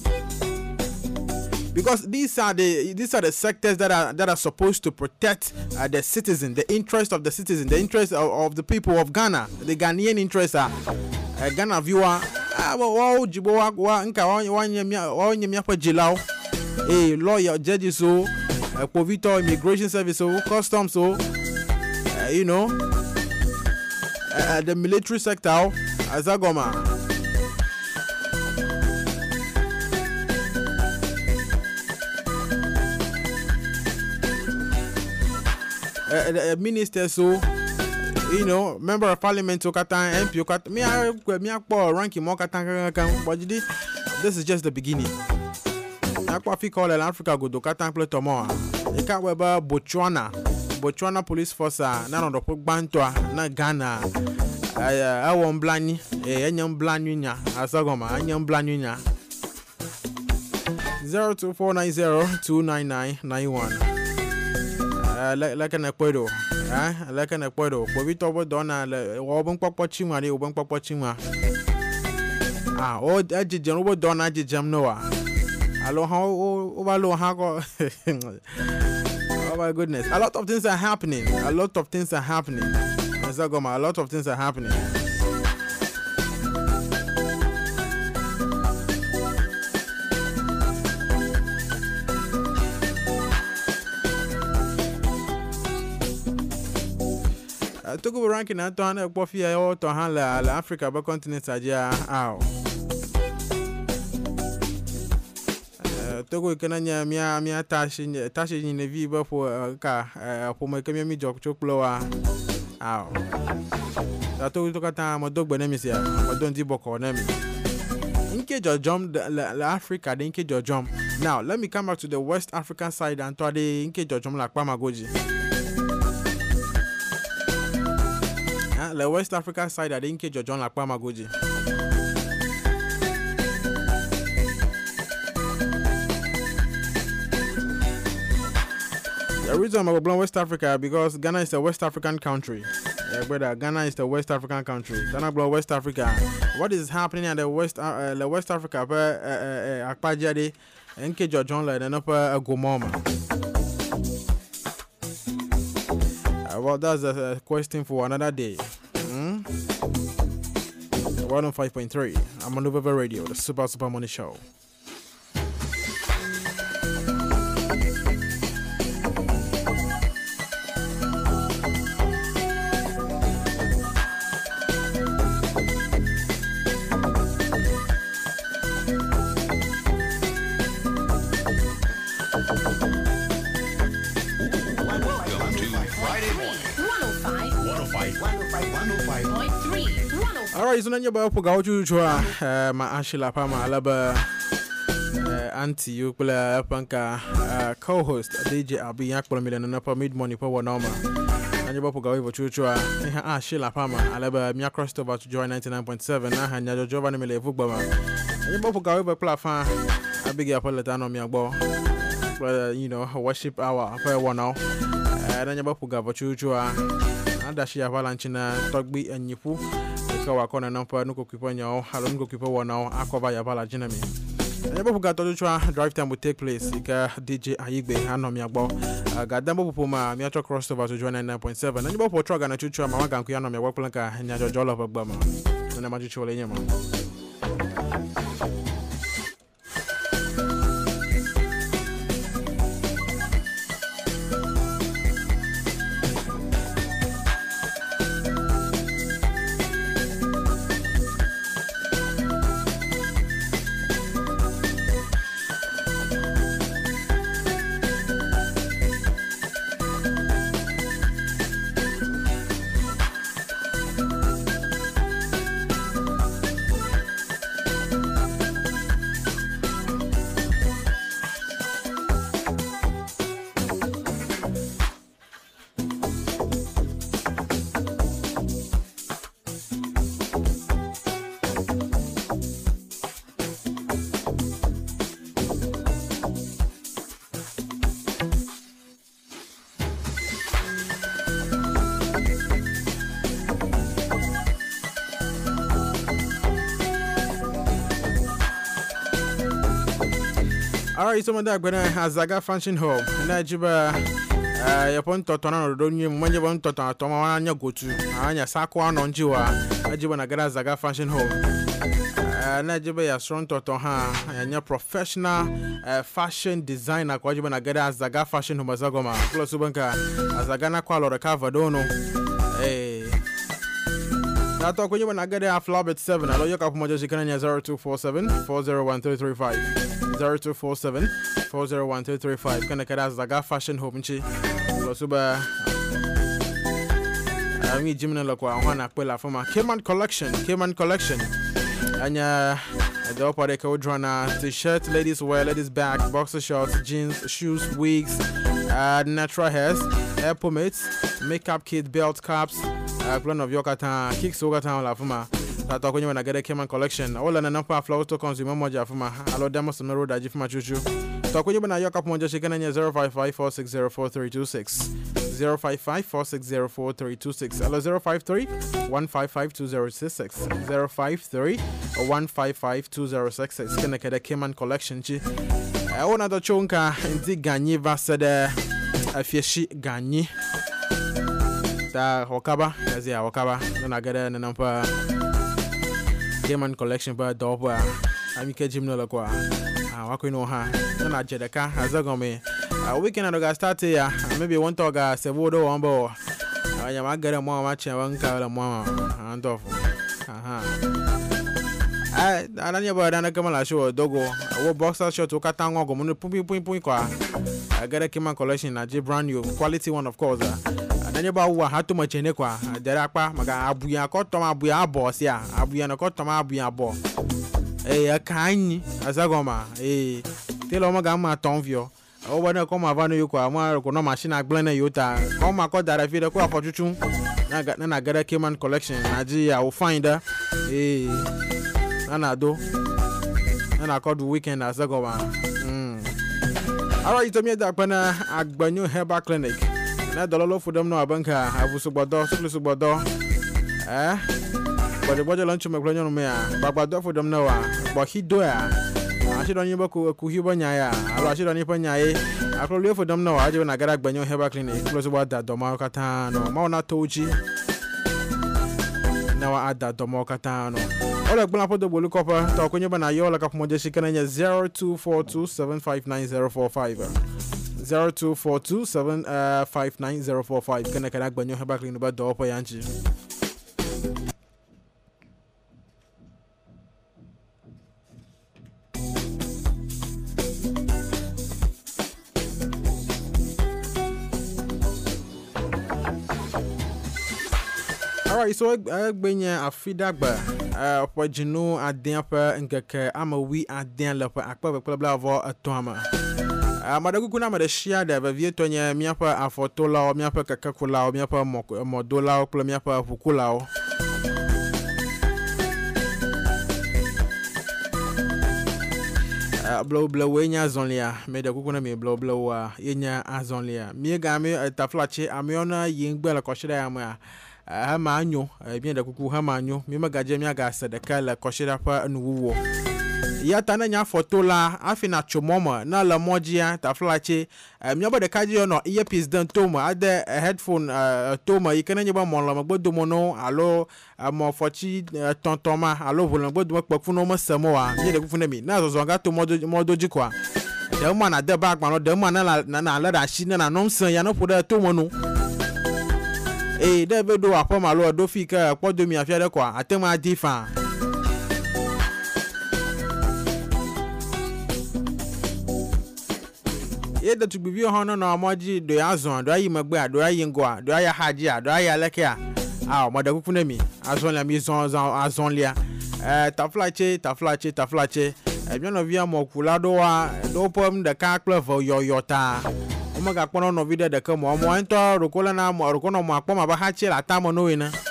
Because these are the these are the sectors that are that are supposed to protect uh, the citizen, the interest of the citizen, the interest of, of the people of Ghana, the Ghanaian interests are uh, Ghana viewer ah wa jibo wa wa nka wa nyemia wa nyemia kwa jilao eh lawyer judges so uh, Povito immigration service so customs so uh, you know uh, the military sector azagoma uh, the minister so you know member of parliament okata M P okata me I me akpo ranking mo kata kan but this is just the beginning. Akpo fi call Africa go do kata play tomo e ka we ba Botswana Botswana police force na no do gbanto na Ghana eh awon blani eh enyam blani nya asagoma enyam blani nya zero two four nine zero two nine nine nine one uh like an equado ah like an equado Povito bo dona le obon popo chinwa ni obon popo chinwa ah o ajijem obo dona ajijem no wa alo ha o ba lo ha go. Oh my goodness, a lot of things are happening. A lot of things are happening. A lot of things are happening. I took over ranking at one of Buffy or to handle Africa, but continent Asia. Ow. Togo kananya mia mia tashi tashi ni nevi ba for ka for my kemi jok chokloa aw tato to kata mo dog bana mi sia mo don di boko na mi inke jo jump la Africa de inke jo jump. Now let me come back to the West African side and to the inke jo jump la pa magoji ah the West African side de inke jo jump la pa magoji. The reason I'm going West Africa because Ghana is a West African country. Yeah, brother, Ghana is the West African country. Ghana blow West Africa. What is happening at the West uh, the West Africa? Uh, Akpajade, N K John Lane, and upper Gomoma. Well, that's a question for another day. Mm? one oh five point three. I'm on Nova Radio, the Super Super Money Show. Alright, so now you're about to go to my Ashila Pama Alaba Auntie, you pull a panka co-host D J Abi Yakpol Million and upper mid money power normal. And you're about to go over to Ashila Pama Alaba Mia crossed over to join ninety-nine point seven. And you're Giovanni Mille football. And you're about to go over platform. I beg your apology on your ball. You know, worship hour for one now. And then you're about to go over to and that she have a lunch in a Togby and Yipu. Kawa kona nampa nuko kiponya o halon nuko kipo na o akova ya bala jinami. Ebo buga to twa drive time will take place. Ika D J Ayigbe anom yagbo. Gadambo puma mi atwa crossover to join ninety-nine point seven. Ebo po twa na chuchu ma waga nku anom yagbo planka nya jojo lo bagba ma. Na ma chuchu le nyama. Alright, some of that going Azaga Function Home. Na jiba eh yapon totona no do nyi manje bon totona to ma anya gotu. Anya sakwa no njiwa. Ajiba na gara Azaga Function Home. Eh na jiba ya strong toton ha anya professional uh, fashion designer kwa jiba na gara Azaga Fashion Home azagoma. Plus ubanka Azaga na kwa lo recover do no. Eh na to kwenye na gara Alphabet seven. Alo yoka pamoja shikana zero two four seven four zero one three three five. zero two four seven four zero one two three five kana kada Azaga Fashion Home nchi losuba ami jimna la kwa hwana kwela fama Keman Collection Keman Collection anya the opare ka udrona t-shirt ladies wear ladies bag boxer shorts jeans shoes wigs uh, natural hairs hair pomades makeup kit belt caps uh, plan of yokata kicks yokata la fama Tato kwenye wana gede Keman Collection. Ola na nampa flow to consumer moja fuma. Alo demo sumero daji fuma chuchu. Tato kwenye wana yoka pamoja shikana nye zero five five four six zero four three two six. zero five five four six zero four three two six. Alo zero five three one five five two zero six six. zero five three one five five two zero six six. Kena kede Keman Collection chi. Ona do chonka inti ganyi vasede afyeshi ganyi. Ta wakaba. Kazi ya wakaba. Nona gede nanampa Keman Collection ba dopa ami ke jimno la kwa ah wako ino ha na jedeka azagome ah weekend ando ga start ya maybe one to ga sevodo wambo anya magare mo ma che wanka la mo ando aha ah ananya ba dana kama la show dogo wo boxer short ukata ngogo mo pumpi pumpi kwa agare Keman Collection na je brand new quality one of course Nanya ba wa hatu machene kwa dere akpa maka abuya ko toma abuya abo sia abuya na ko toma abuya abo eh akanyi azagoma eh telo maga ma tonvio o bana ko ma vanu yuko ama ko no machine agble na yota ko ma ko dara fi de ko afotutu na na gada Keman Collection na ji ya o find eh na do na ko do weekend azagoma mm alright to me da pana agbanyu herbal clinic na dololo fudam no abanka abusugbado sulusugbado eh bode bode lunch me klonyo no me a bagbado fudam na wa bo hido a ashido nyi bako ku hibo nya ya alo ashido ni panya ye aklolo fudam na wa aje na gara gbanyo heba clinic close wa da doma kata no ma na toji na wa ada doma kata no ola gbona podo bolu kopa to konyo ba na yo la kapomoje shikana nya zero two four two seven five nine zero four five zero two four two seven five nine zero four five kana kana gbanyo heba clean ba do po yanchi alright so agbenya afidagba opojinu aden pa ngeke amawi aden lepa akpa bla bla vo atoma Madaguku na madashia da vieto nya miapa afotola o miapa kakakula o miapa modola o kula miapa fukula o blow blow wenya zonlia medaguku na me blow blow wa yenya azonlia mi ga me taflache amiona yengbe koshira ya ma ha ma anyo bi da kuku ha ma anyo mi magaje mi aga sadaka la koshira pa nuwo ya tana nya fotola afina chomoma na la mojia taflache mnyaba de kaji no earpiece dan toma ade headphone toma ikana nyaba monla magbodo mono alo mo fochi tontoma alo volan gbodo mokpafu no mo samoa mi de kufuna mi na zozo nga to modo modo jikwa de ma na de bag ma no de ma na na na la da shi na no msan ya no poda to mono eh de be do apo ma lo do fika podo mi afia de kwa atema difa Yeda to be hono no amaji do azon do ayi magba do ayi ngwa do ayi haji do ayi leke a ah madakuku na mi azon la mi zon azon lia eh taflache taflache taflache e bi no via mokula do wa do pom de ka clever yoyota o maga pono no video de ka mo mo ento rokola na mo rokono mo akpo ma ba hachi la ta mo no we na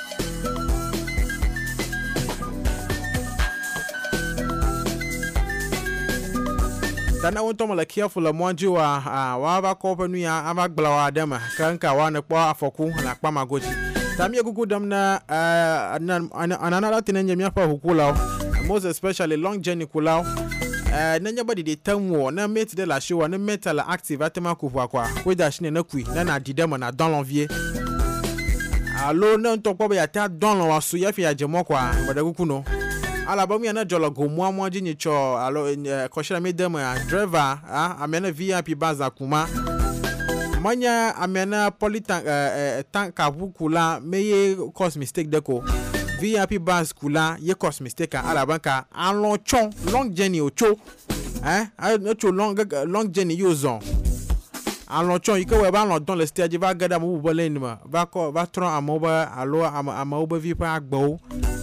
Tana wonto mala careful la monji wa wa ba ko panu ya amagbla wa dema kanka wa na kpo afoku na kpa magoji tami egugu dam na anana latin nya mi afa hukula most especially long journey kula eh nanya body de tamwo na mate de la show na metal active atema kufwa kwa ko da shine na kui na na didem na don l'envier allo na ntokpo be ya ta don lo waso ya fi ajemo kwa boda kuku no ala ba mi na jolo go mu amu agi nyicho allo ko shira me dem driver ah amena V I P baza kuma manya amena politan eh tank abukula meye cause mistake deko V I P bus kula ye cause mistake ala banka alon chon long journey ocho eh ocho long long journey yo zon alon chon iko we ba lon don le stage va gada mo bo le nima va ko va tron amoba alo ama oba vi pa agbo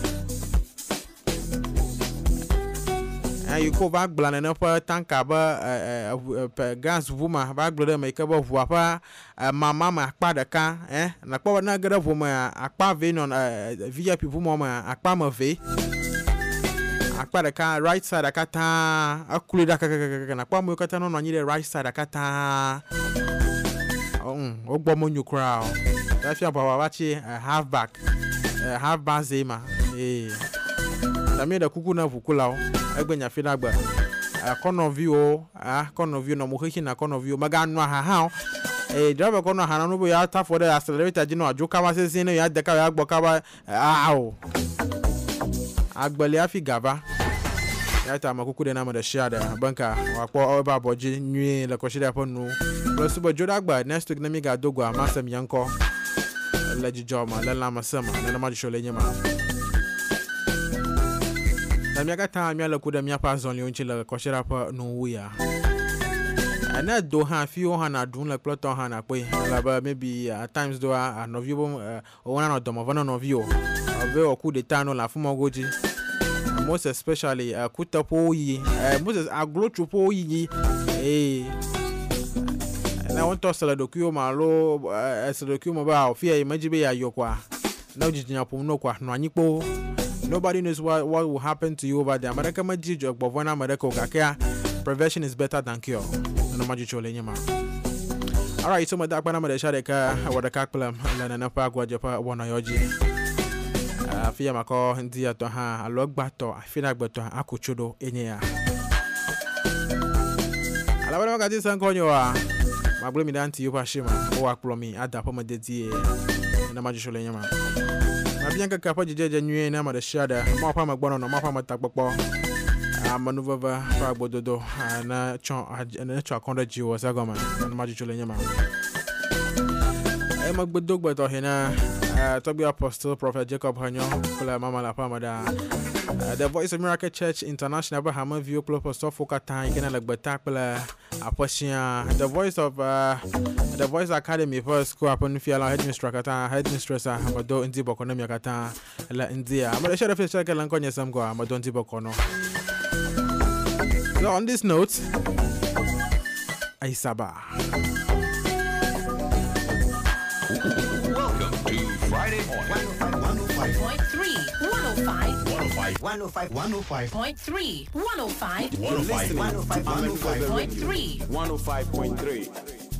eh iko va gbla na pa tanka ba gas vuma va gbla me ka ba vua pa mama ma akpa daka eh na kwa na gada vuma akpa ve non V I P vuma ma akpa ma ve akpa daka right side akata akulu daka na kwa mo kata no no nyire right side akata oh ogbo mo nyukra da fi aba wa chi half back half back zema eh na me da kuku na vukula egbenya fi dagba corner view ah corner view no mo hiki na corner view maga anu ha ha eh driver corner ha no bo ya ta for the accelerator ji no ajuka wa sese no ya deka ya gboka ba aw agbele afi gaba ya ta makuku de na mo de share banka wa po oba boji nwi le ko shire ponu plus bo joda gba next week na mi ga dogo amasem yanko le jijoma le la masema na ma jisho le nyema na mi aga ta mi ala ku de mi apa zon le onchi le ko shire pa no wuya ana do ha fi o ha na dun le ploton ha na pe la ba maybe at times do a no view o wana no domo vana no view ave o ku de tano la fumo goji most especially kutapo yi most aglo chupo yi eh na won to sala dokuyo ma lo sala dokuyo ma ba ofia imajibe ya yokwa na ujijinya pom no kwa no anyipo. Nobody knows what, what will happen to you over there. America majijo gbovona America kakea. Prevention is better than cure. No majicho le nyama. All right, so my dark bana madesha deka wadaka klam la na pa gwa japa wona yoji. Afia mako ndia to ha alogba to afina gbeto akuchodo enye ya. Alabana makati sankonyo wa maglo mi danti yupa shima o akplomi ada pa madeti na majicho le nyama. Abianka kapa jeje nwie na madeshada ma pa magbono na ma pa matakpokpo amanuva pa gbododo na chon na chon akonda jiwo sagoma na majicho le nyama. Ai magbodo gbodo hena to be apostle prophet Jacob Hanyo kula mama la pamada the Voice of Miracle Church International Bahama View Club Pastor Fokata ikena la gbetakpla aposia the Voice of uh, the Voice Academy for school upon fiala headmistress kata headmistress amado ndi bokono mi kata la ndia amado share face check la nkonye samgo amado ndi bokono. So on this note, Aisaba. Welcome to Friday Morning. one oh five Point three, one oh five. one oh five. one oh five one oh five Point three, one oh five. You're listening one oh five to one oh America five Point Radio three. one oh five point three.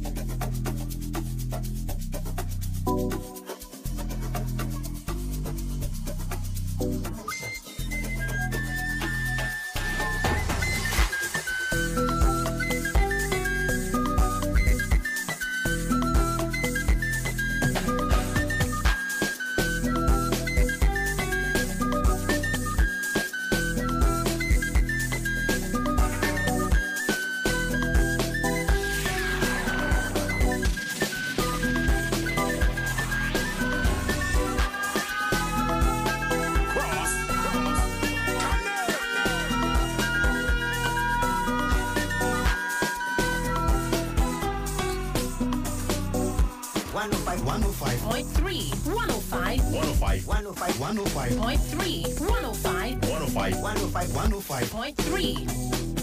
one oh five Point three, one oh five. one oh five. one oh five one oh five Point three, one oh five. one oh five. one oh five one oh five Point three.